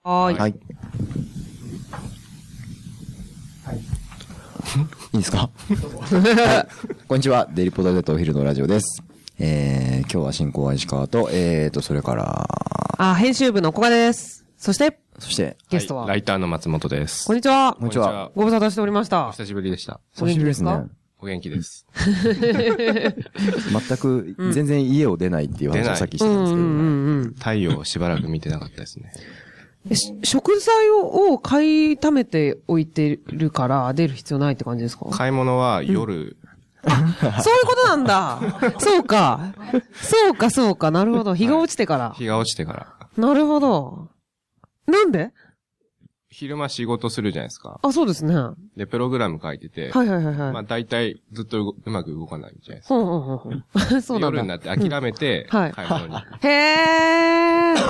はい。 はい。いいですかはい、こんにちは。デイリーポタジェットお昼のラジオです。今日は進行は石川と、それから、 編集部の小賀です。そして、ゲストは、 ライターの松本です。 こんにちは。 こんにちは。 ご無沙汰しておりましおた。 久しぶりでした。 久しぶりですね。 お元気です。 全く、全然家を出ないっていう話をさっきしてたんですけど、 太陽をしばらく見てなかったですね。 食材を買い溜めておいてるから出る必要ないって感じですか？ 買い物は夜、 そういうことなんだ。そうか。そうか。なるほど。日が落ちてから。 日が落ちてから。 なるほど。なんで？ 昼間仕事するじゃないですか。 あ、そうですね。 で、プログラム書いてて、 はい。 まあ大体ずっとうまく動かないじゃないですか。 ほん。そうなんだ。 夜になって諦めて、 はい買い物に。 へー。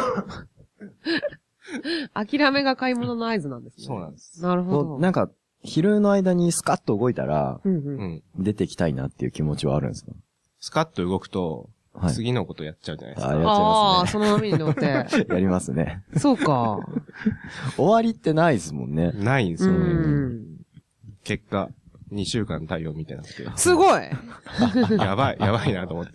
諦めが買い物の合図なんですね。 そうなんです。 なるほど。 なんか、昼の間にスカッと動いたら、出てきたいなっていう気持ちはあるんですか？ スカッと動くと、 はい、 次のことやっちゃうじゃないですか。 やっちゃいますね。 その波に乗って。 やりますね。 そうか。 終わりってないですもんね。 ないんですよね。結果、2週間太陽見てなくて。 すごいやばいなと思って。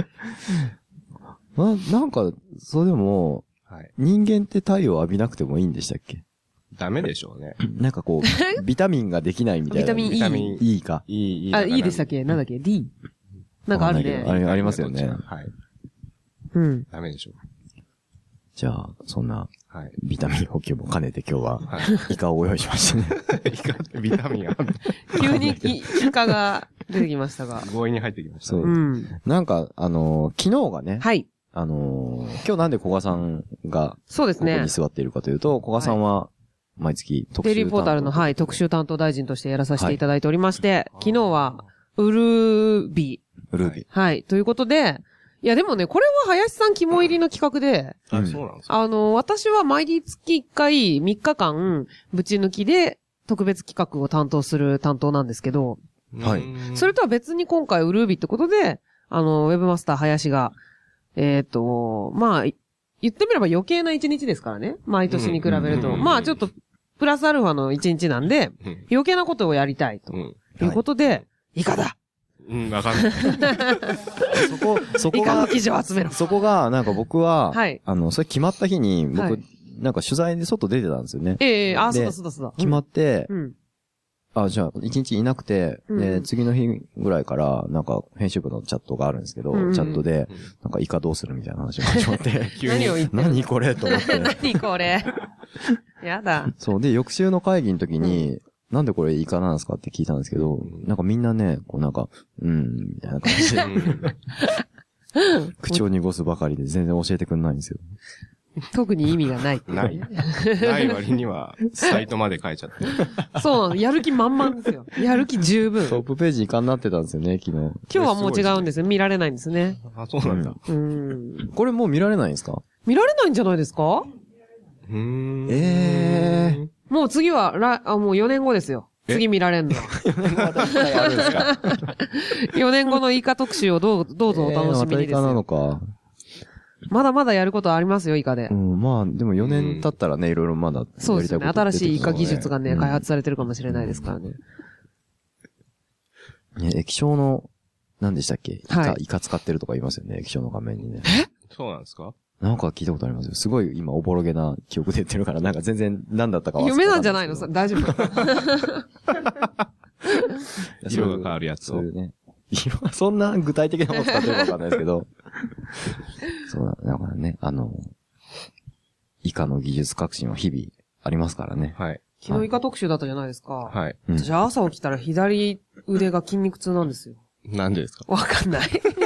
なんか、それでも、 はい、 人間って太陽を浴びなくてもいいんでしたっけ？ ダメでしょうね。 なんかこう、ビタミンができないみたいな。 ビタミン E か。 いい。 いいでしたっけ？なんだっけ？ D？ なんかあるね。 ありますよね。 はい。ダメでしょう。 じゃあ、そんな、ビタミン補給も兼ねて今日は、イカをご用意しましたね。 イカ、ビタミンある。 急にイカが出てきましたが。 強引に入ってきました。 そう。なんか、昨日がね、 はい。 今日なんで小賀さんが、 そうですね。 ここに座っているかというと、小賀さんは、毎月特集デイリーポータルの、特集担当大臣としてやらさせていただいておりまして、昨日は、ウルービ。はい。ということで、いやでもね、これは林さん肝入りの企画で、 そうなんですか？ 私は毎月1回3日間、ぶち抜きで特別企画を担当する担当なんですけど、 はい。 それとは別に今回ウルービってことで、ウェブマスター林が、まあ、言ってみれば余計な1日ですからね。毎年に比べると。まあちょっと、プラスアルファの1日なんで、余計なことをやりたいと。いうことで、イカだ。 わかんない。 そこが、イカの記事を集めろ。 そこが、なんか僕は、それ決まった日に、僕、なんか取材で外出てたんですよね。 そうだ。 決まって、じゃあ、一日いなくて、次の日ぐらいから、なんか、編集部のチャットがあるんですけど、チャットで、なんか、イカどうするみたいな話が始まって、 何を言って何これと思って。 何これやだ。 そう、で、翌週の会議の時に、なんでこれイカなんですかって聞いたんですけど、なんかみんなね、こうなんか、みたいな感じで、口を濁すばかりで全然教えてくんないんですよ。 特に意味がない。 ない割には、サイトまで書いちゃって。 そう、やる気満々ですよ。やる気十分。 トップページイカになってたんですよね、昨日。 今日はもう違うんですよ。見られないんですね。 あ、そうなんだ。 これもう見られないんですか？ 見られないんじゃないですか？もう次は、もう4年後ですよ。次見られんの。4年後のイカ特集をどうぞお楽しみにですよ。 イカなのか。 まだまだやることありますよ、イカで。 まあ、でも4年経ったらね、いろいろまだやりたいことそうですね。新しいイカ技術がね、開発されてるかもしれないですからね。 液晶の、何でしたっけ？イカ使ってるとか言いますよね、液晶の画面にね。 そうなんですか？ なんか聞いたことありますよ。すごい今おぼろげな記憶で言ってるから、なんか全然何だったか忘れた。 夢なんじゃないの？大丈夫。 色が変わるやつを。 そんな具体的なもの使ってるかわかんないですけど。そうだからね、イカの技術革新は日々ありますからね。 はい。 昨日イカ特集だったじゃないですか。 はい。 私朝起きたら左腕が筋肉痛なんですよ。 なんでですか？ わかんない。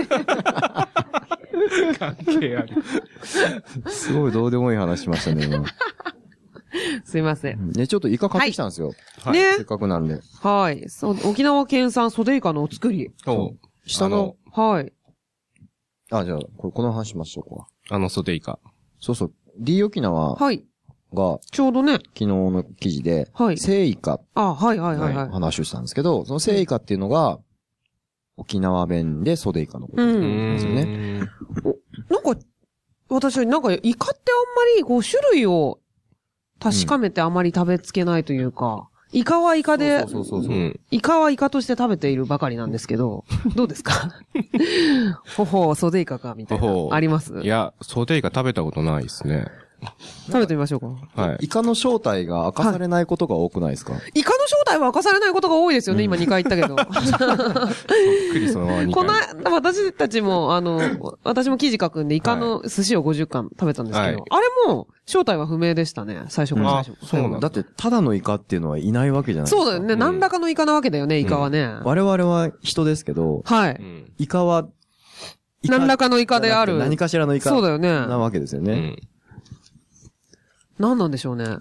関係ある。 すごいどうでもいい話しましたね、今。 すいません。 ね、ちょっとイカ買ってきたんですよ。 ね。 せっかくなんで。 はい。そう、沖縄県産ソデイカのお作り。 下の、 はい。 じゃあ、この話しましょうか。 ソデイカ。 そうそう。D 沖縄。 はい。 が、 ちょうどね。 昨日の記事で、セイカ。 はい。 話をしたんですけど、そのセイカっていうのが、沖縄弁でソデイカのことですよね。 なんか、私、なんか、イカってあんまり、種類を確かめてあまり食べつけないというか、イカはイカで、イカはイカとして食べているばかりなんですけど、どうですか？ほほう、ソデイカか、みたいな。あります？ いや、ソデイカ食べたことないですね。 食べてみましょうか。 はい。イカの正体が明かされないことが多くないですか？ イカの正体は明かされないことが多いですよね、今2回言ったけど。 そっくりそのまま2回。 この間、私たちも、私も記事書くんで、イカの寿司を50貫食べたんですけど、あれも、正体は不明でしたね、最初から最初。 そうなんだって、ただのイカっていうのはいないわけじゃないですか。 そうだよね、何らかのイカなわけだよね、イカはね。 我々は人ですけど、 はい。 イカは、 何らかのイカである。 何かしらのイカ。 そうだよね。 なわけですよね。 何なんでしょうね。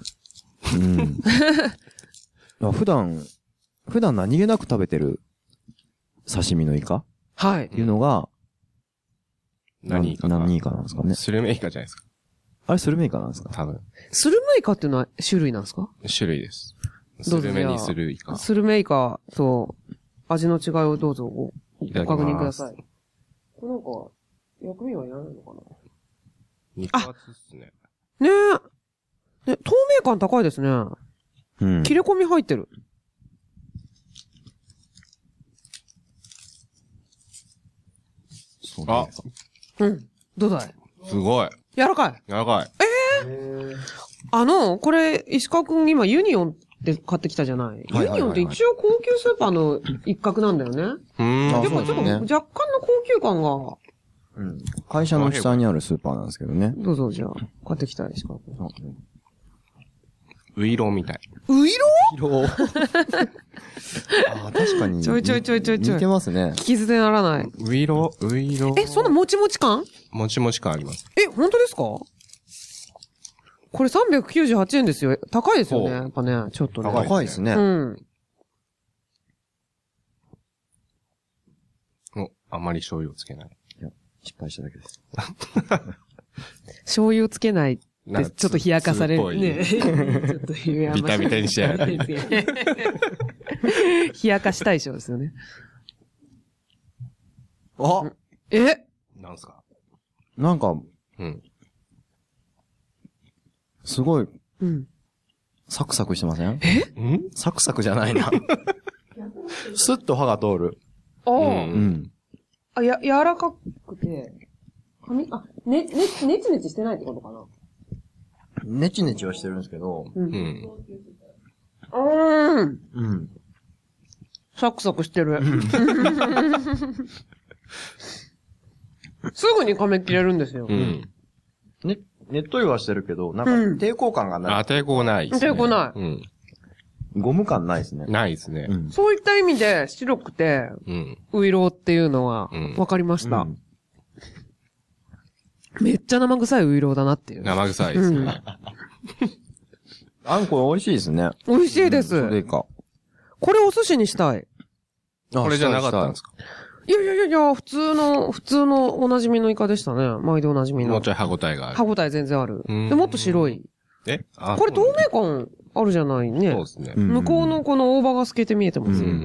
普段何気なく食べてる刺身のイカはい。 っていうのが、 何イカなんですかね。 スルメイカじゃないですか。 あれスルメイカなんですか？ 多分。 スルメイカっていうのは種類なんですか？ 種類です。スどうぞルメにするイカ。 スルメイカと味の違いをどうぞご確認ください。これなんか、薬味はいらないのかな？ 肉厚っすね。 ねえ。透明感高いですね。切れ込み入ってる。 あ、 どうだい？ すごい。 柔らかい。 柔らかい。 これ、石川くん今ユニオンで買ってきたじゃない？ユニオンって一応高級スーパーの一角なんだよね。やっぱちょっと若干の高級感が。 会社の下にあるスーパーなんですけどね。 どうぞ、じゃあ、買ってきた石川くん。 ウイローみたい。 ウイロー確かに。 ちょい。 似てますね。 聞き捨てならない。 ウイロー。 そんなもちもち感？ もちもち感あります。 本当ですか？これ398円ですよ。高いですよね。やっぱね、ちょっとね。 高いですね。 あまり醤油をつけない。 いや、失敗しただけです。 醤油をつけない。ちょっと冷やかされる。ね。ちょっとビタビタにしやがる。 冷やかしたい醤ですよね。 なんすか？ なんか、すごい、サクサクしてません？サクサクじゃないな。スッと歯が通る。 柔らかくて、ねちねちしてないってことかな？ ネチネチはしてるんですけど。 サクサクしてる。すぐに噛み切れるんですよ。 ねっとりはしてるけど、なんか抵抗感がない。 抵抗ない。 抵抗ない。 ゴム感ないですね。 ないですね。 そういった意味で白くて、ウイローっていうのは分かりました。めっちゃ生臭いウイローだなっていう。 生臭いですね。 あんこ美味しいですね。 美味しいです。これお寿司にしたい。 これじゃなかったんですか？ いや、普通のおなじみのイカでしたね。毎度おなじみの。 もうちょい歯応えがある。 歯応え全然ある。で、もっと白い。これ透明感あるじゃないね。 そうですね。 向こうのこの大葉が透けて見えてますよ。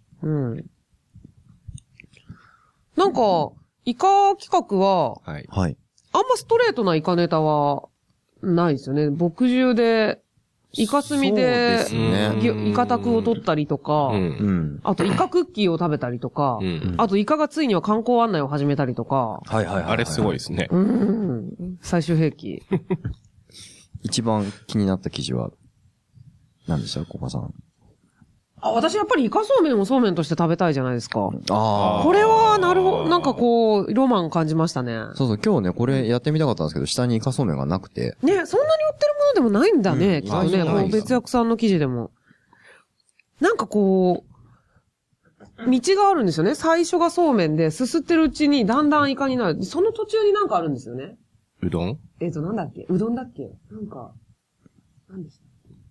なんか、イカ企画は、あんまストレートなイカネタはないですよね。牧汁で、イカスミで、イカタクを取ったりとか、あとイカクッキーを食べたりとか、あとイカがついには観光案内を始めたりとか。 あれすごいですね。 最終兵器。 一番気になった記事は、何でしたコカさん？ 私やっぱりイカそうめんをそうめんとして食べたいじゃないですか。これは、なるほど、なんかこう、ロマン感じましたね。 そう、今日ね、これやってみたかったんですけど、下にイカそうめんがなくて。 ね、そんなに売ってるものでもないんだね、きっとね。こう別役さんの記事でも。なんかこう、道があるんですよね。最初がそうめんで、すすってるうちにだんだんイカになる。その途中になんかあるんですよね。 うどん？ なんだっけ？うどんだっけ？なんか、何でした？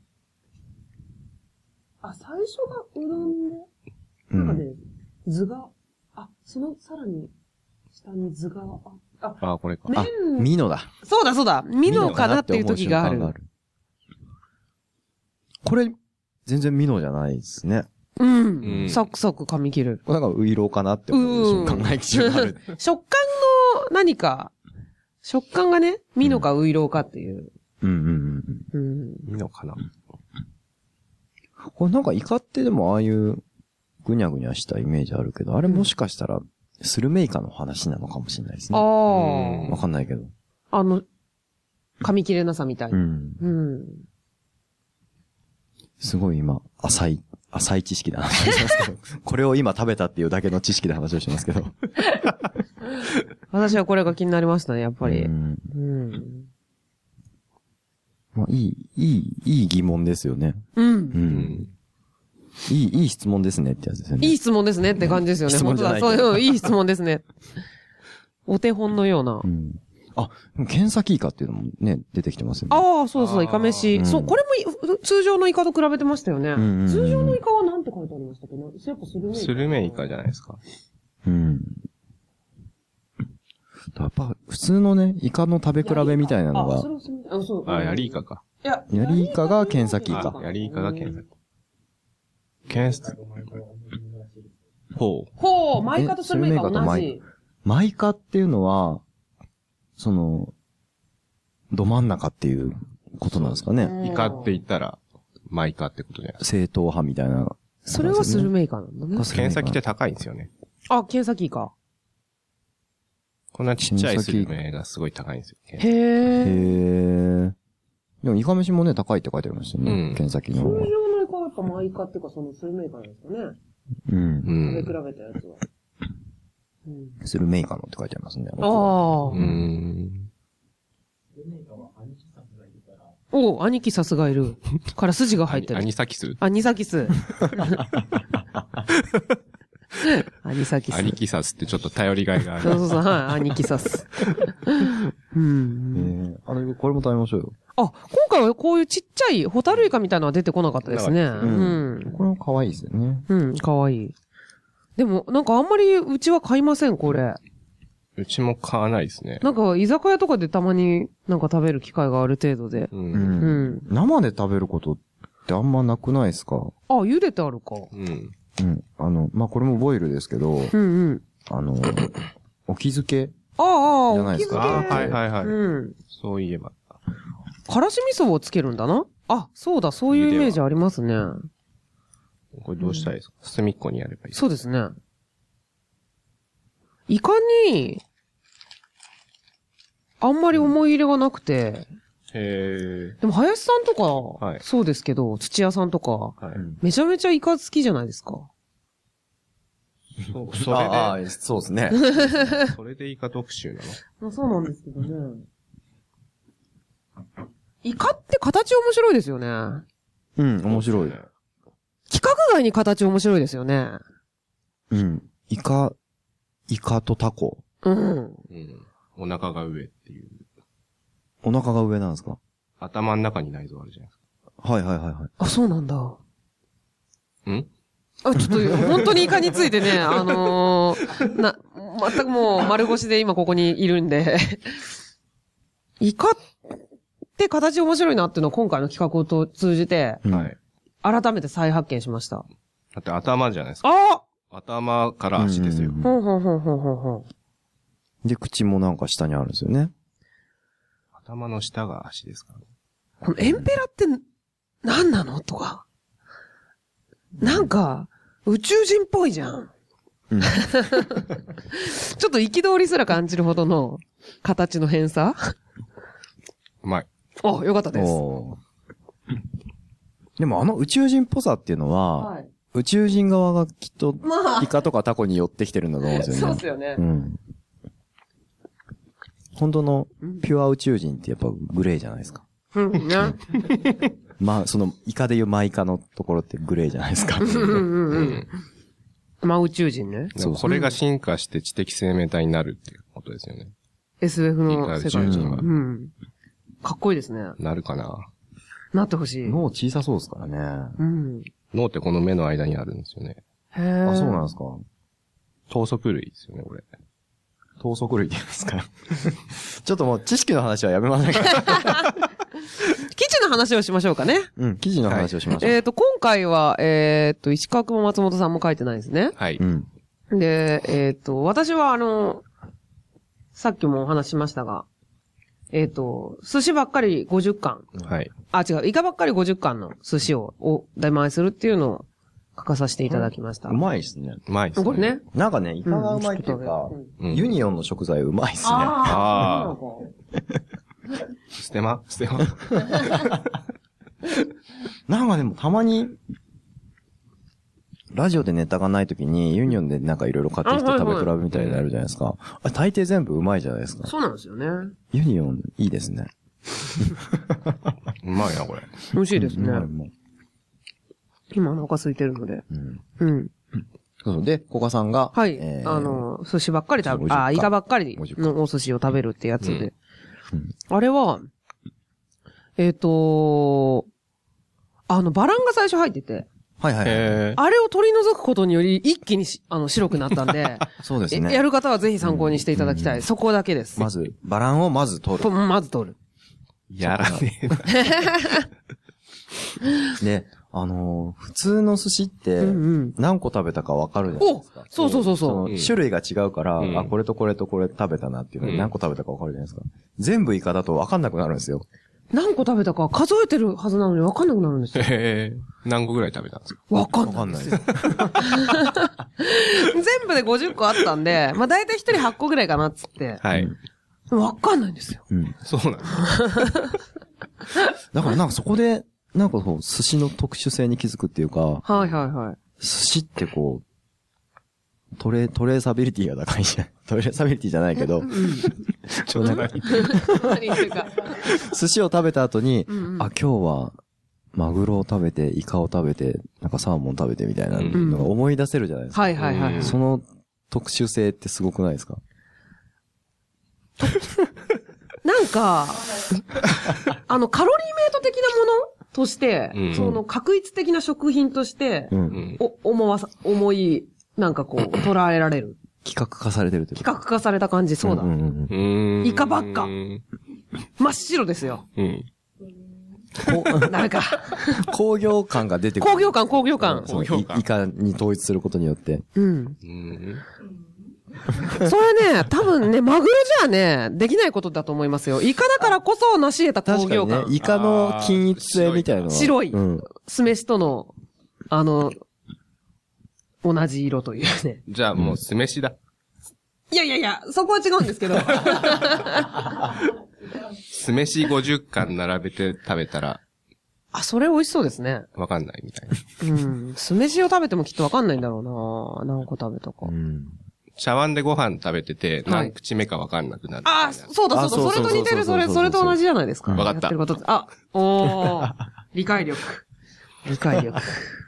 最初がうどんで、なんかね、図が、そのさらに下に図が、 これか。 ミノだ。 そうだ。ミノかなっていう時がある。 これ、全然ミノじゃないですね。 サクサク噛み切る。 これなんかウイローかなって思う瞬間が一瞬ある。 食感の何か、食感がね、ミノかウイローかっていう。 うん。 いいのかな。 これなんかイカってでもああいうぐにゃぐにゃしたイメージあるけど、あれもしかしたらスルメイカの話なのかもしれないですね。 あわかんないけど。 噛み切れなさみたいな。うん。 すごい今、浅い知識で話をしますけど、これを今食べたっていうだけの知識で話をしますけど。 私はこれが気になりましたね、やっぱり。 まあ、いい疑問ですよね。いい質問ですねってやつですよね。 いい質問ですねって感じですよね。 質問じゃないけど。 本当だ、そういう、いい質問ですね。お手本のような。 あ、ケンサキイカっていうのもね、出てきてますよね。 ああ、そうそう、イカ飯。そう、これも通常のイカと比べてましたよね。通常のイカはなんて書いてありましたっけ？やっぱスルメイカ。 スルメイカじゃないですか。 やっぱ、普通のね、イカの食べ比べみたいなのが。 ヤリイカか。 ヤリイカがケンサキイカ。 ヤリイカがケンサキ。ほう、マイカとスルメイカ同じ。 マイカっていうのは、ど真ん中っていうことなんですかね。 イカって言ったら、マイカってことじゃない正統派みたいな。 それはスルメイカなんだね。 ケンサキって高いんですよね。 あ、ケンサキイカ。 こんなちっちゃいスルメがすごい高いんですよ。 へー。でもイカ飯もね、高いって書いてありましたよね。ケンサキの。 通常のイカはやっぱマイカっていうかそのスルメイカなんですかね。食べ比べたやつは。 スルメイカのって書いてありますね。 お、アニキサスがいる。から筋が入ってる。 アニサキス。 アニサキス。アニサキス。 アニキサスってちょっと頼りがいがある。 そう、はい、アニキサス。 これも食べましょうよ。 あ、今回はこういうちっちゃいホタルイカみたいなのは出てこなかったですね。 これも可愛いですよね。 可愛い。でも、なんかあんまりうちは買いません、これ。 うちも買わないですね。 なんか、居酒屋とかでたまになんか食べる機会がある程度で。 生で食べることってあんまなくないですか？ あ、茹でてあるか。 まあ、これもボイルですけど、お気づけじゃないですか。 はい。そういえば。 からし味噌をつけるんだな。あ、そうだ、そういうイメージありますね。 これどうしたらいいですか？隅っこにやればいい。 そうですね。イカに、あんまり思い入れがなくて。でも、林さんとか、そうですけど、土屋さんとか、めちゃめちゃイカ好きじゃないですか。 そうですね。 それでイカ特集なの？そうなんですけどね。イカって形面白いですよね。 面白い。 規格外に形面白いですよね。 イカとタコ。 お腹が上っていう。 お腹が上なんですか？ 頭の中に内臓あるじゃないですか。はい。 あ、そうなんだ。ちょっと、本当にイカについてね、全くもう丸腰で今ここにいるんで。イカって形面白いなっていうのを今回の企画を通じて、改めて再発見しました。 だって頭じゃないですか。頭から足ですよ。 で、口もなんか下にあるんですよね。 頭の下が足ですからね。 このエンペラって何なのとか。なんか、宇宙人っぽいじゃん。ちょっと憤りすら感じるほどの形の偏差。 うまい。 あ、よかったです。 でも宇宙人っぽさっていうのは、宇宙人側がきっと、イカとかタコに寄ってきてるんだと思うんですよね。 そうですよね。 本当のピュア宇宙人ってやっぱグレーじゃないですか。まあ、イカでいうマイカのところってグレーじゃないですか。 まあ宇宙人ね。 これが進化して知的生命体になるっていうことですよね。 SF の世界人は。 かっこいいですね。 なるかな。 なってほしい。 脳小さそうですからね。 脳ってこの目の間にあるんですよね。 へー。 あ、そうなんですか。 頭足類ですよね、これ。 頭足類って言うんですかちょっともう知識の話はやめませんか記事の話をしましょうかね。 記事の話をしましょう。 今回は、石川くんも松本さんも書いてないですね。 はい。 で、私はさっきもお話ししましたが、 寿司ばっかり50貫。 はい。 あ、違う、イカばっかり50貫の寿司を出前するっていうのを書かさせていただきました。 うまいっすね。 うまいっすね。 これね。 なんかね、イカがうまいっていうか、 うんユニオンの食材うまいっすね。 ああ。ステマなんかでもたまに、ラジオでネタがないときに、ユニオンでなんかいろいろ買ってきて食べ比べみたいなのやるじゃないですか。あれ大抵全部うまいじゃないですか。 そうなんですよね。 ユニオンいいですね。 うまいな、これ。 美味しいですね。 うまいもん今お腹空いてるので。 うん。 うん。 そうで、コカさんが、 はい。寿司ばっかり食べ、 50 イカばっかりのお寿司を食べるってやつで。あれは、バランが最初入ってて、 はいはいはい。 あれを取り除くことにより一気に白くなったんで、 そうですね。 やる方はぜひ参考にしていただきたい。そこだけです。 まず、バランをまず取る。 まず取る。 やらねえな。 で、普通の寿司って、何個食べたかわかるじゃないですか。 そうそうそうそう。 の種類が違うから、 うんあ、これとこれとこれ食べたなっていうので何個食べたかわかるじゃないですか。全部イカだとわかんなくなるんですよ。 何個食べたか数えてるはずなのに分かんなくなるんですよ。 何個ぐらい食べたんですか？ 分かんわかんないないです。 全部で50個あったんで、まあ大体1人8個ぐらいかなっつって。 はい。 分かんないんですよ。 うん。 そうなんだ。 だからなんかそこで、なんかこう、寿司の特殊性に気づくっていうか、 はいはいはい。 寿司ってこう、トレーサビリティが高いじゃん。トレーサビリティじゃないけど、 ちょっと何何言ってるか。 寿司を食べた後に、 うんうんあ、今日は、マグロを食べて、イカを食べて、なんかサーモン食べてみたいなのが思い出せるじゃないですか。 はいはいはい。 その特殊性ってすごくないですか？ なんか、カロリーメイト的なものとして、 うんその確一的な食品として、 うん。 なんかこう、捉えられる。 企画化されてるってこと。 企画化された感じ、そうだ。 んうん。 イカばっか真っ白ですよ。 うん。 なんか、 工業感が出てくる。 工業感。 その工業感イカに統一することによって。 うん。 うん。 それね、多分ね、マグロじゃね、できないことだと思いますよ。イカだからこそ成し得た工業感。 確かにね、イカの均一性みたいなのは。 白いうん。 酢飯との、同じ色というね。 じゃあもう酢飯だ。 いや、そこは違うんですけど。 酢飯50貫並べて食べたらあ、それ美味しそうですね。 わかんないみたいな。 うん。酢飯を食べてもきっとわかんないんだろうな。何個食べたか。 うん。 茶碗でご飯食べてて、 はい何口目かわかんなくなるみたいな。 あ、そうだ。 あそうそれと似てる、 そうそれと同じじゃないですか。 わかったやってることあ、おー。理解力。理解力。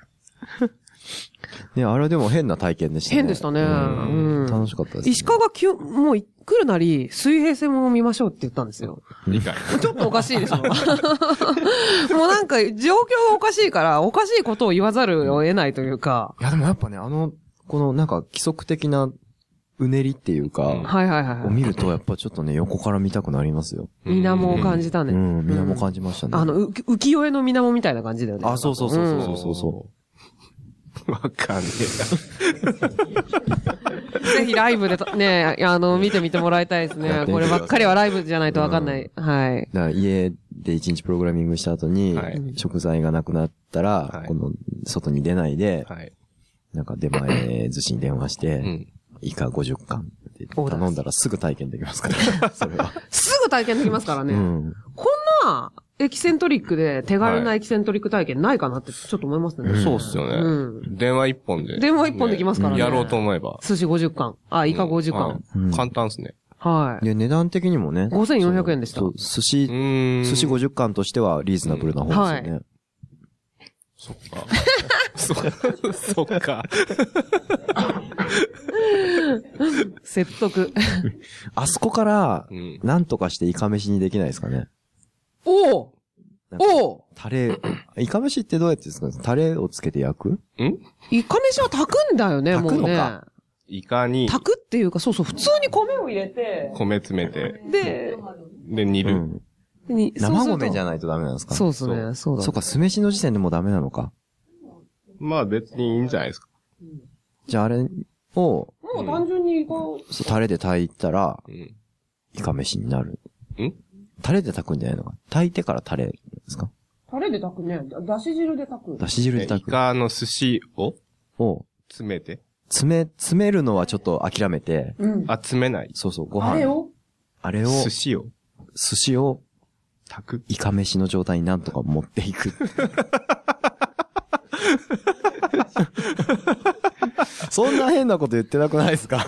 ね、あれでも変な体験でしたね。 変でしたね。うん。 楽しかったですね。 石川がもう来るなり、水平線を見ましょうって言ったんですよ。 理解。 ちょっとおかしいでしょ。もうなんか、状況がおかしいから、おかしいことを言わざるを得ないというか。 いやでもやっぱね、このなんか規則的なうねりっていうか、 はいはいはい。 を見るとやっぱちょっとね、横から見たくなりますよ。 水面を感じたね。 うん、水面感じましたね。 浮世絵の水面みたいな感じだよね。 あ、そうそう。 わかんねぜひライブでね、見てみてもらいたいですね。こればっかりはライブじゃないとわかんない。はい。 だから家で1日プログラミングした後に、 はい食材がなくなったら、 はいこの外に出ないで、 え。はい。 なんか出前寿司に電話して、 うん。 イカ50貫って頼んだらすぐ体験できますから、それは。 すぐ体験できますからね。 うん。 こんなエキセントリックで手軽なエキセントリック体験ないかなってちょっと思いますね。 そうっすよね。 うん電話一本で。 電話一本できますからねやろうと思えば。 寿司50貫。あ、イカ50貫。 はいうん簡単っすね。 はい。 で、値段的にもね。 5400円でしたそう寿司寿司50貫としてはリーズナブルな方ですよね。 そっか。そっか。 説得。 あそこからう、ん。 なんとかしてイカ飯にできないですかね。 おおなんかおおタレ、イカ飯ってどうやってですか？タレをつけて焼く？ イカ飯は炊くんだよね、もうね。 炊くのかイカに炊くっていうか、そうそう、普通に米を入れて、 米詰めて、 で、 煮る。 うん。生米じゃないとダメなんですか？ そうですね、そうだ。 そうか、酢飯の時点でもうダメなのか。 まあ別にいいんじゃないですか。 じゃああれを、 もう単純にイカを、 そうタレで炊いたら、 うん。 イカ飯になる。 タレで炊くんじゃないのか。炊いてからタレですか？ タレで炊くね。だし汁で炊く。 だし汁で炊く。 イカの寿司を詰めて詰めるのはちょっと諦めて。 うん。 あ、詰めない。 そうそう、ご飯。あれを寿司を炊く。イカ飯の状態になんとか持っていく。そんな変なこと言ってなくないですか？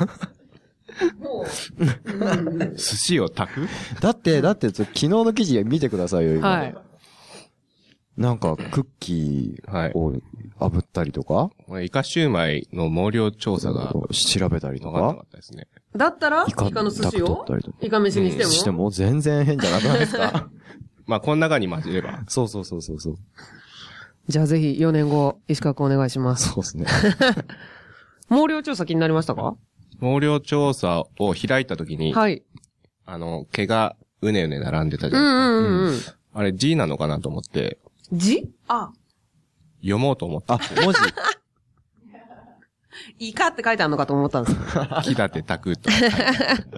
寿司を炊く？ だって、昨日の記事見てくださいよ、今。 はい。 なんか、クッキーを炙ったりとか、 イカシューマイの毛量調査が調べたりとか分かんなかっ。たですね。 だったら、イカの寿司をイカ飯にしても、 しても全然変じゃなくないですか？ まあ、この中に混ぜれば。 そう。 じゃあぜひ4年後、石川くんお願いします。 そうですね。 毛量調査気になりましたか？ 毛量調査を開いたときに、 はい。 毛がうねうね並んでたじゃないですか。あれ G なのかなと思って。 G？ あ。 読もうと思って。 あ、文字。 イカって書いてあるのかと思ったんです木立て炊くとか書いて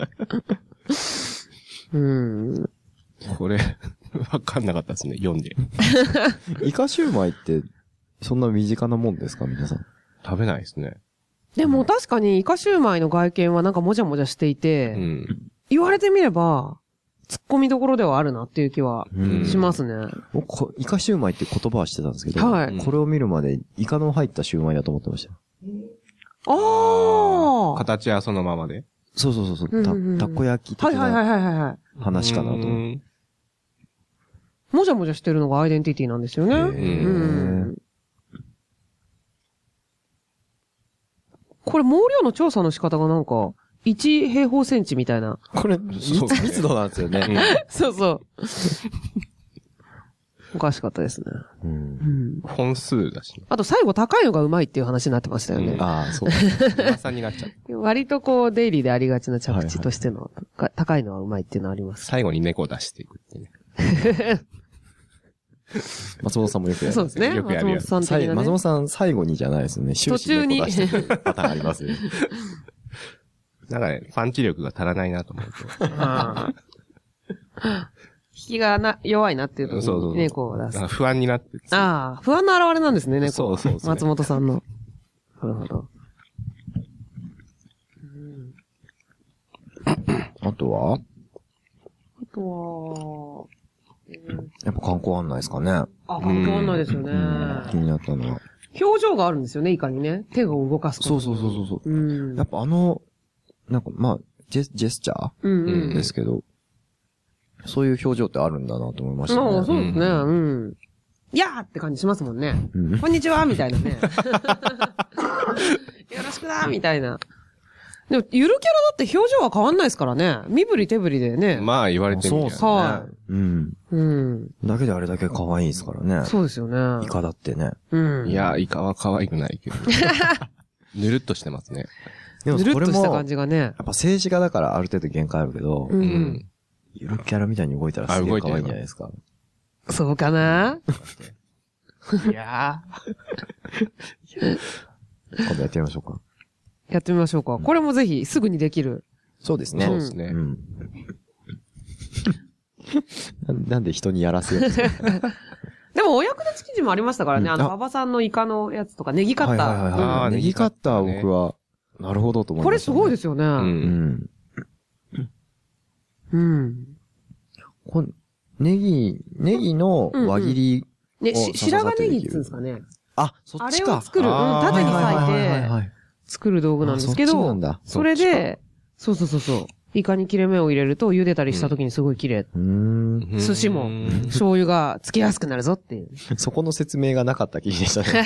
ある。これ、わかんなかったですね、読んで。 イカシューマイって、そんな身近なもんですか、皆さん。 食べないですね。 でも確かにイカシューマイの外見はなんかもじゃもじゃしていて、言われてみれば、突っ込みどころではあるなっていう気はしますね。 イカシューマイって言葉はしてたんですけど、はい、これを見るまでイカの入ったシューマイだと思ってました。 ああ。 形はそのままで。 そう。たこ焼き的な話かなと。 もじゃもじゃしてるのがアイデンティティなんですよね。これ毛量の調査の仕方がなんか、1平方センチみたいな。 これ、密度なんですよね。 そう。おかしかったですね。 本数だし。 あと最後高いのがうまいっていう話になってましたよね。 ああ、そう。 噂になっちゃう。 割とこう、デイリーでありがちな着地としての、高いのはうまいっていうのはあります。 最後に猫を出していくってね。 松本さんもよくやる。 そうですね。 よくやるやつ。 松本さん最後にじゃないですね。 途中に。 パターンありますよ。 なんかね、パンチ力が足らないなと思うと。 引きが弱いなっていうところに猫を出す。 不安になって。 ああ、不安の表れなんですね、猫。 そう。 松本さんの。なるほど。 あとは、やっぱ観光案内ですかね。 観光案内ですよね。 気になったのは。 表情があるんですよね、イカにね。手を動かすこと。 そう。やっぱなんかまあ、ジェスチャーですけど、そういう表情ってあるんだなと思いましたね。 そうですね。いやーって感じしますもんね。こんにちはみたいなね。よろしくだみたいな。でも、ゆるキャラだって表情は変わんないですからね。身振り手振りでね。 まあ言われてみる。そうですね。だけであれだけ可愛いですからね。 そうですよね。 イカだってね。 いや、イカは可愛くないけど。ぬるっとしてますね。 でもぬるっとした感じがね。 やっぱ静止画だからある程度限界あるけど、ゆるキャラみたいに動いたらすげえ可愛いんじゃないですか。 そうかないや今度やってみましょうか。 やってみましょうか。これもぜひすぐにできる。 そうですね。 そうですね。 なんで人にやらせようとするでもお役立ち記事もありましたからね。馬場さんのイカのやつとか、ネギカッター。 ネギカッター僕は、なるほどと思いました。 これすごいですよね。 ネギの輪切りね、白髪ネギって言うんですかね。 あ、そっちか。 あれを作る。縦に裂いて、作る道具なんですけど、それで、そう。イカに切れ目を入れると茹でたりした時にすごい綺麗。寿司も醤油がつけやすくなるぞっていう。 そこの説明がなかった気でしたね。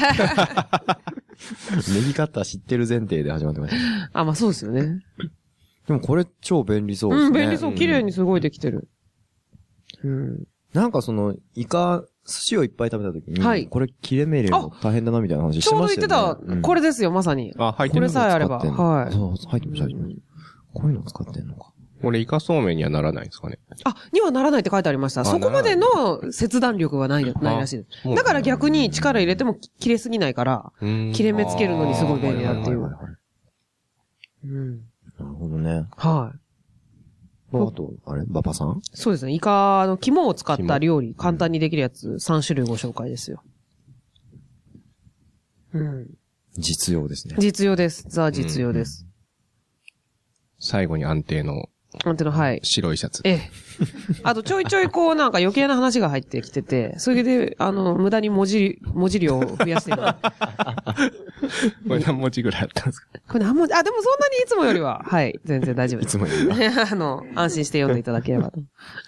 ネギカッター知ってる前提で始まってました。 あ、まあそうですよね。 でもこれ超便利そうですね。 便利そう。綺麗にすごいできてる。 なんかイカ、寿司をいっぱい食べた時に、これ切れ目入れるの大変だなみたいな話してましたよね。ちょうど言ってた、これですよ、まさに。 あ、入ってる。 これさえあれば。はい。 そう、入ってました。こういうの使ってんのか。 これイカそうめんにはならないんですかね。 にはならないって書いてありました。そこまでの切断力はないらしいです。だから逆に力入れても切れすぎないから、切れ目つけるのにすごい便利だっていう。 なるほどね。 はい。 あと、バパさん？ そうですね。イカの肝を使った料理、簡単にできるやつ3種類ご紹介ですよ。うん。 実用ですね。 実用です。ザ実用です。 最後に安定の、 はい。 白いシャツ。 ええ。あとちょいちょいこうなんか余計な話が入ってきてて、それで、無駄に文字量を増やしてる。これ何文字ぐらいあったんですか？ これ何文字、でもそんなにいつもよりは、はい、全然大丈夫です。 いつもよりは。 安心して読んでいただければと。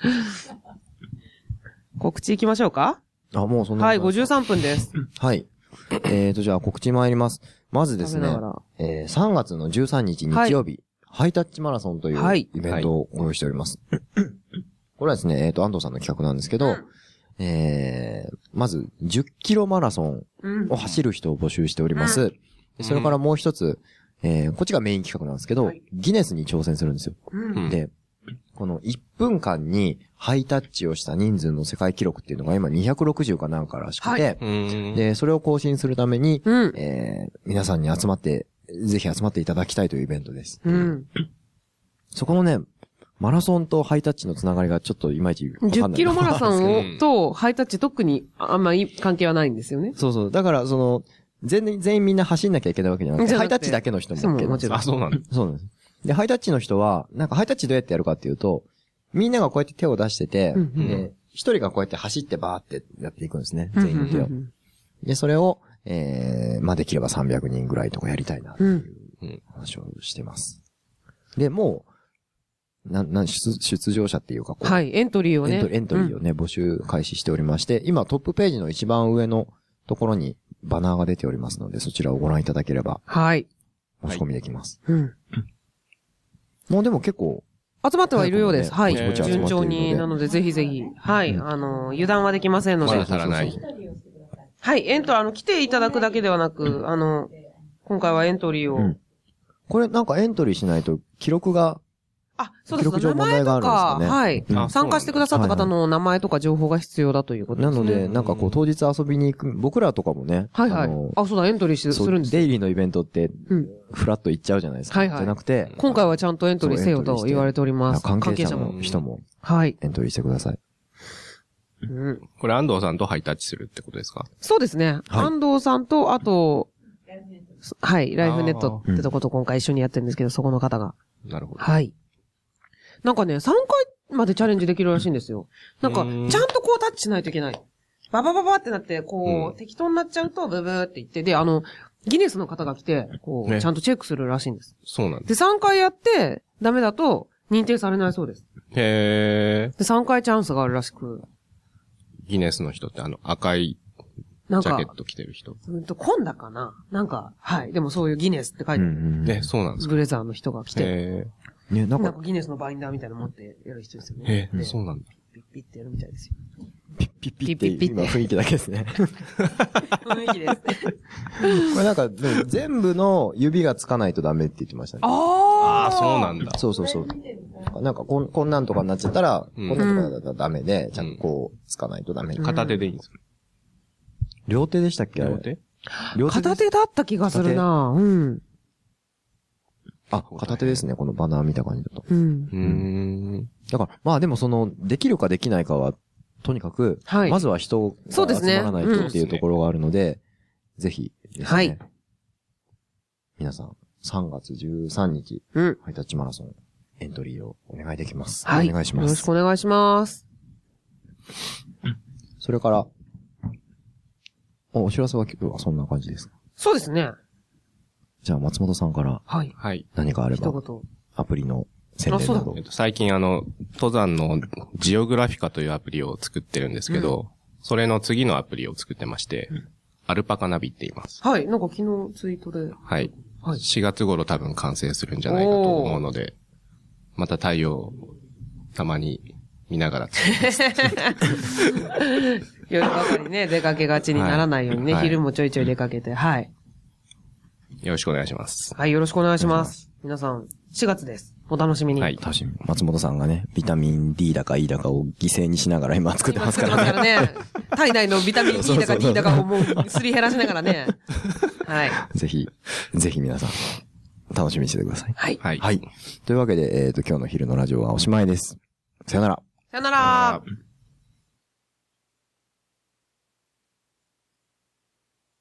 告知行きましょうか？ もうそんな。 はい、53分です。 はい。じゃあ告知参ります。まずですね、3月の13日日曜日、ハイタッチマラソンというイベントをご用意しております。これはですね、安藤さんの企画なんですけど、まず10キロマラソンを走る人を募集しております。それからもう一つ、こっちがメイン企画なんですけど、ギネスに挑戦するんですよ。で、この1分間にハイタッチをした人数の世界記録っていうのが今260かなんからしくて、で、それを更新するために、皆さんにぜひ集まっていただきたいというイベントです。そこのね、マラソンとハイタッチのつながりがちょっといまいちわかんない。 10キロマラソンとハイタッチ特にあんまり関係はないんですよね。 そうそう。だから全員みんな走んなきゃいけないわけじゃなくて、ハイタッチだけの人も OK なんですよ。 そうなんです。 そうなんです。で、ハイタッチの人は、なんかハイタッチどうやってやるかっていうと、みんながこうやって手を出してて、で、一人がこうやって走ってバーってやっていくんですね。全員の手を。で、それを、できれば300人ぐらいとかやりたいな、という話をしてます。で、もう、出場者っていうか、 はい、エントリーをね。 エントリーをね、募集開始しておりまして、今トップページの一番上のところにバナーが出ておりますので、そちらをご覧いただければ。 はい。 申し込みできます。もうでも結構、 集まってはいるようです。はい。順調に。なので、ぜひぜひ。はい。油断はできませんので。 まだ足らない。 はい。来ていただくだけではなく、今回はエントリーを。 これなんかエントリーしないと記録が、 そうです。名前とか、はい。参加してくださった方の名前とか情報が必要だということですね。 なので、なんかこう当日遊びに行く、僕らとかもね。 はいはい。そうだ、エントリーするんです。 デイリーのイベントって、フラッと行っちゃうじゃないですか。はいはい。じゃなくて、 今回はちゃんとエントリーせよと言われております。 関係者の人も、 はい。 エントリーしてください。 これ安藤さんとハイタッチするってことですか？ そうですね。安藤さんと、あと、はい、ライフネットってとこと今回一緒にやってるんですけど、そこの方が。 なるほど。 はい。なんかね、3回までチャレンジできるらしいんですよ。なんか、ちゃんとこうタッチしないといけない。ババババってなって、こう、適当になっちゃうと、ブブーって言って、で、ギネスの方が来て、こう、ちゃんとチェックするらしいんです。 そうなんです。 で、3回やって、ダメだと、認定されないそうです。 へー。 で、3回チャンスがあるらしく。 ギネスの人って赤い、ジャケット着てる人。 コンダかななんか、はい。でもそういうギネスって書いてある。 ね、そうなんですか。 ブレザーの人が来て。 ね、なんかギネスのバインダーみたいなの持ってやる人ですよね。 そうなんだ。 ピッピッってやるみたいですよ。 ピッピッピッって今雰囲気だけですね。 雰囲気ですね。 これなんか、全部の指がつかないとダメって言ってましたね。 ああ、そうなんだ。 そうそうそう。なんかこんなんとかになっちゃったら、こんなんとかだったらダメで、ちゃんとこう、つかないとダメ。 片手でいいんですか？ 両手でしたっけ？ 両手？ 片手だった気がするな。 片手ですね、このバナー見た感じだと。 だから、まあでもできるかできないかは、とにかく、まずは人が集まらないとっていうところがあるので、ぜひですね。はい。皆さん、3月13日、ハイタッチマラソン、エントリーをお願いできます。はい。お願いします。 よろしくお願いします。 それから、お知らせは今日はそんな感じですか？ そうですね。 じゃあ、松本さんから、 はい。 何かあれば、アプリの宣伝など。 最近登山のジオグラフィカというアプリを作ってるんですけど、それの次のアプリを作ってまして、アルパカナビって言います。 はい。なんか昨日ツイートで。 はい。4月頃多分完成するんじゃないかと思うので、また太陽をたまに見ながら作ります。 夜ばかりね、出かけがちにならないようにね、昼もちょいちょい出かけて、はい。 よろしくお願いします。 はい、よろしくお願いします。皆さん、4月です。お楽しみに。 はい、楽しみ。松本さんがね、ビタミン D だか E だかを犠牲にしながら今作ってますからね。 今作ってますからね。体内のビタミン D だか D だかをもうすり減らしながらね。はい。 ぜひ皆さん、 楽しみにしててください。 はい。 はい。 はい。というわけで、今日の昼のラジオはおしまいです。さよなら。 さよなら。